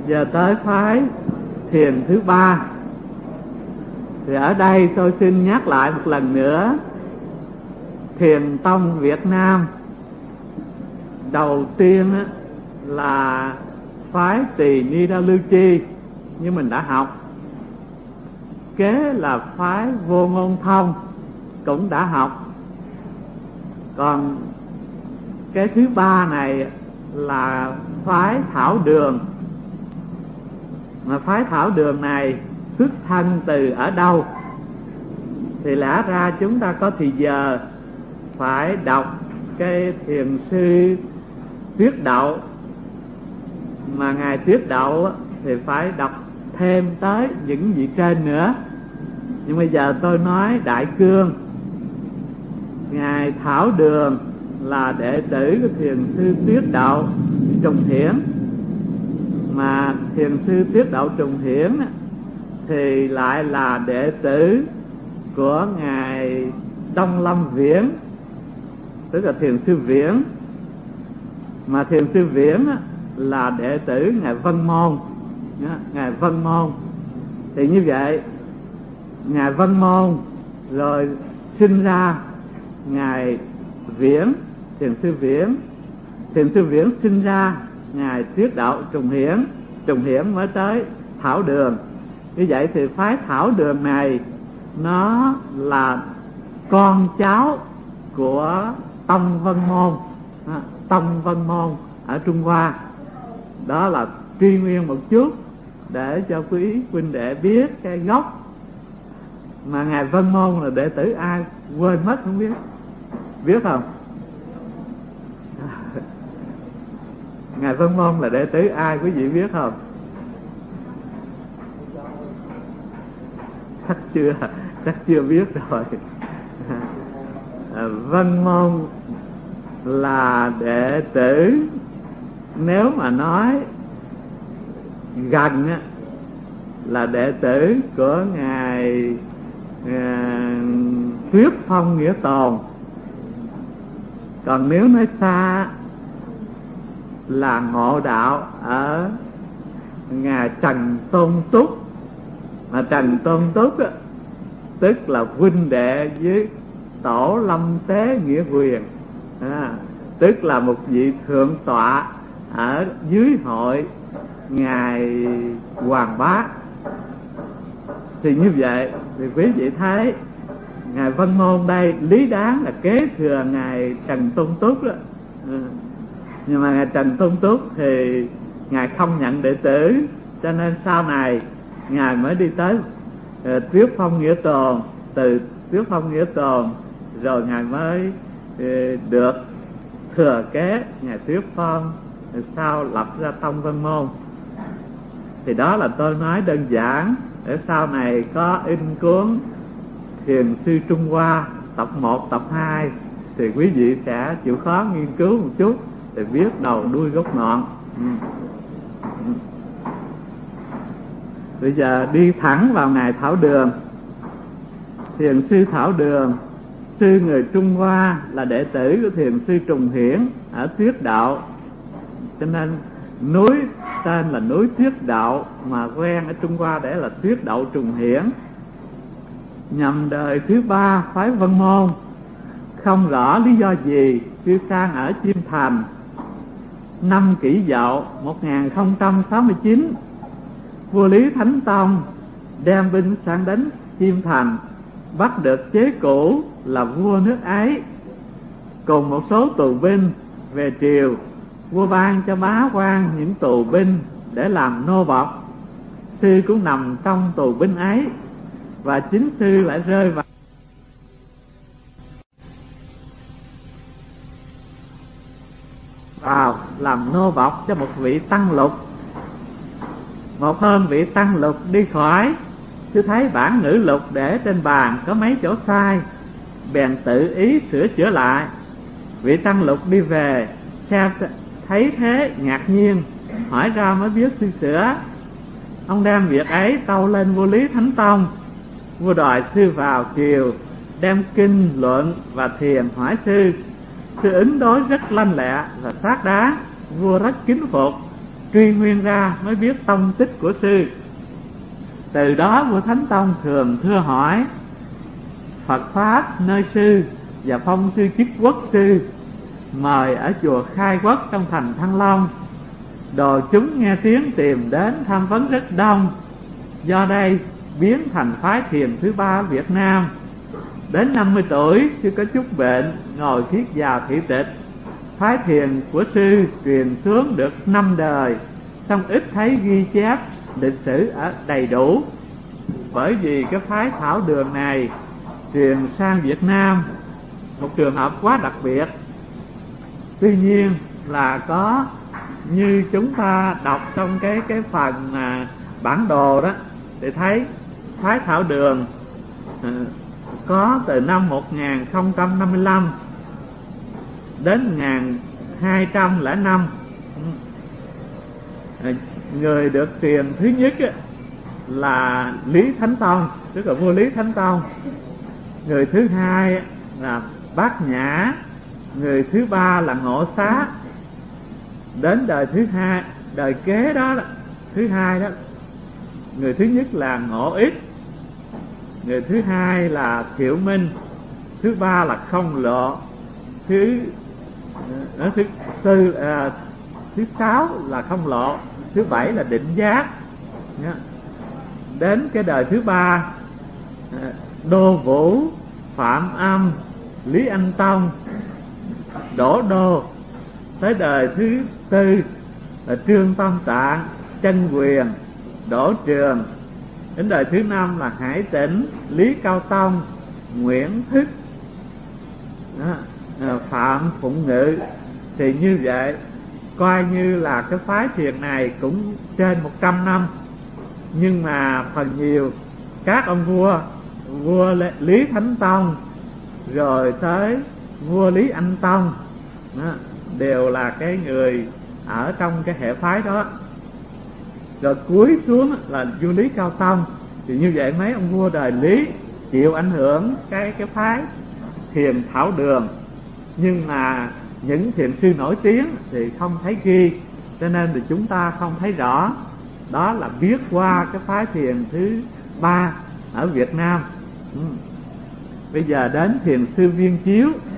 Giờ tới phái thiền thứ ba. Thì ở đây tôi xin nhắc lại một lần nữa, thiền tông Việt Nam đầu tiên là phái Tỳ Ni Đa Lưu Chi như mình đã học, kế là phái Vô Ngôn Thông cũng đã học. Còn cái thứ ba này là phái Thảo Đường. Mà phái Thảo Đường này xuất thân từ ở đâu thì lẽ ra chúng ta có thì giờ phải đọc cái thiền sư Tuyết Đậu. Mà ngài Tuyết Đậu thì phải đọc thêm tới những vị trên nữa. Nhưng bây giờ tôi nói đại cương, ngài Thảo Đường là đệ tử của thiền sư Tuyết Đậu Trùng Hiển. Mà thiền sư Tuyết Đậu Trùng Hiển thì lại là đệ tử của ngài Đông Lâm Viễn, tức là thiền sư Viễn. Mà thiền sư Viễn là đệ tử ngài Vân Môn, ngài Vân Môn. Thì như vậy ngài Vân Môn rồi sinh ra ngài Viễn, thiền sư Viễn. Thiền sư Viễn sinh ra ngài Tuyết Đậu Trùng Hiển, Trùng Hiển mới tới Thảo Đường. Như vậy thì phái Thảo Đường này nó là con cháu của Tông Vân Môn, Tông Vân Môn ở Trung Hoa. Đó là truy nguyên một chút để cho quý huynh đệ biết cái gốc. Mà ngài Vân Môn là đệ tử ai quên mất không biết, biết không? Ngài Vân Môn là đệ tử ai quý vị biết không? Chắc chưa biết rồi. Vân Môn là đệ tử, nếu mà nói gần là đệ tử của ngài Thuyết Phong Nghĩa Tồn. Còn nếu nói xa là ngộ đạo ở ngài Trần Tôn Túc. Mà Trần Tôn Túc tức là huynh đệ với Tổ Lâm Tế Nghĩa Quyền, tức là một vị thượng tọa ở dưới hội ngài Hoàng Bá. Thì như vậy thì quý vị thấy ngài Vân Môn đây lý đáng là kế thừa ngài Trần Tôn Túc đó. Nhưng mà ngài Trần Tôn Túc thì ngài không nhận đệ tử, cho nên sau này ngài mới đi tới Thuyết Phong Nghĩa Tồn. Từ Thuyết Phong Nghĩa Tồn rồi ngài mới được thừa kế ngài Thuyết Phong, sau lập ra Tông Vân Môn. Thì đó là tôi nói đơn giản, để sau này có in cuốn Thiền sư Trung Hoa tập 1, tập 2 thì quý vị sẽ chịu khó nghiên cứu một chút để biết đầu đuôi gốc ngọn. Bây giờ đi thẳng vào ngài Thảo Đường. Thiền sư Thảo Đường, sư người Trung Hoa, là đệ tử của thiền sư Trùng Hiển ở Tuyết Đậu, cho nên núi tên là núi Tuyết Đậu, mà quen ở Trung Hoa để là Tuyết Đậu Trùng Hiển. Nhằm đời thứ ba phái Vân Môn, không rõ lý do gì cư sang ở Chiêm Thành. Năm Kỷ Dậu 1069, vua Lý Thánh Tông đem binh sang đánh Chiêm Thành, bắt được chế cũ là vua nước ấy cùng một số tù binh về triều. Vua ban cho bá quan những tù binh để làm nô bộc. Sư cũng nằm trong tù binh ấy, và chính sư lại rơi vào làm nô bộc cho một vị tăng lục. Một hôm vị tăng lục đi khỏi, sư thấy bản ngữ lục để trên bàn có mấy chỗ sai, bèn tự ý sửa chữa lại. Vị tăng lục đi về, xem thấy thế ngạc nhiên, hỏi ra mới biết sư sửa. Ông đem việc ấy tâu lên vua Lý Thánh Tông. Vua đòi sư vào triều, đem kinh luận và thiền hỏi sư. Sư ứng đối rất lanh lẹ và xác đáng, vua rất kính phục. truy nguyên ra mới biết tông tích của sư. Từ đó vua Thánh Tông thường thưa hỏi Phật pháp nơi sư và phong sư chức quốc sư, mời ở chùa Khai Quốc trong thành Thăng Long. Đồ chúng nghe tiếng tìm đến tham vấn rất đông, do đây biến thành phái thiền thứ ba ở Việt Nam. Đến 50 tuổi sư có chút bệnh, ngồi viết vào thị tịch. Phái thiền của sư truyền xuống được 5 đời, song ít thấy ghi chép lịch sử ở đầy đủ. Bởi vì cái phái Thảo Đường này truyền sang Việt Nam, một trường hợp quá đặc biệt. Tuy nhiên là có như chúng ta đọc trong cái phần bản đồ đó, để thấy phái Thảo Đường có từ năm 1055 đến 1205. Người được truyền thứ nhất là Lý Thánh Tông, tức là vua Lý Thánh Tông. Người thứ hai là Bát Nhã. Người thứ ba là Ngộ Xá. Đến đời thứ hai, đời kế đó, thứ hai đó, người thứ nhất là Ngộ Ích, người thứ hai là Thiệu Minh, thứ ba là Không Lộ, thứ sáu là Không Lộ, thứ bảy là Định Giác. Đến cái đời thứ ba, Đô Vũ, Phạm Âm, Lý Anh Tông, Đỗ Đô. Tới đời thứ tư là Trương Tâm Tạng, Chân Quyền, Đỗ Trường. Đến đời thứ năm là Hải Tĩnh, Lý Cao Tông, Nguyễn Thức, Phạm Phụng Ngự. Thì như vậy coi như là cái phái thiền này cũng trên 100 năm. Nhưng mà phần nhiều các ông vua Lý Thánh Tông rồi tới vua Lý Anh Tông đều là cái người ở trong cái hệ phái đó. Rồi cuối xuống là vua Lý Cao Tông. Thì như vậy mấy ông vua đời Lý chịu ảnh hưởng cái phái thiền Thảo Đường, nhưng mà những thiền sư nổi tiếng thì không thấy ghi, cho nên thì chúng ta không thấy rõ. Đó là biết qua cái phái thiền thứ ba ở Việt Nam. Bây giờ đến thiền sư Viên Chiếu.